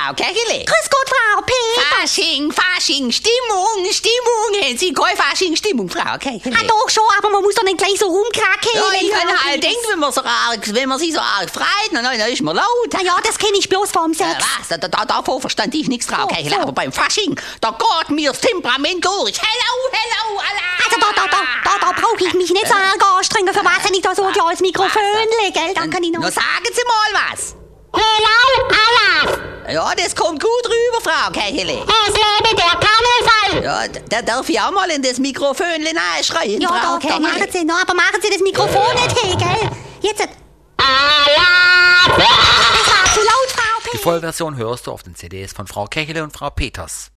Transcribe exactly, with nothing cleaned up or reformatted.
Frau Kechele. Grüß Gott, Frau Peter. Fasching, Fasching, Stimmung, Stimmung. Haben Sie keine Fasching-Stimmung, Frau Kechele? Ah, doch schon, aber man muss doch nicht gleich so rumkrakeln. Ja, ich Frau kann halt Peters. denken, wenn man, so arg, wenn man sich so arg freut, dann, dann ist man laut. Na ja, das kenne ich bloß vom Äh, Sex. was? Da, da, davon verstand ich nichts, Frau So, Kechele. so. Aber beim Fasching, da geht mir das Temperament durch. Hello, hello, Allah. Also da, da, da, da, da brauche ich mich nicht so arg anstrengen, für was ich da so ja als Mikrofon gell? Dann kann ich noch... Na, sagen Sie mal was. Hello, alles. Ja, das kommt gut rüber, Frau Kechele. Es lebe der Karneval. Ja, d- da darf ich auch mal in das Mikrofon schreien, Ja, Frau da, da Kechele. machen Sie noch, aber machen Sie das Mikrofon nicht hin, gell? Jetzt... Allah! Das war zu laut, Frau Peter. Die Vollversion hörst du auf den C Ds von Frau Kechele und Frau Peters.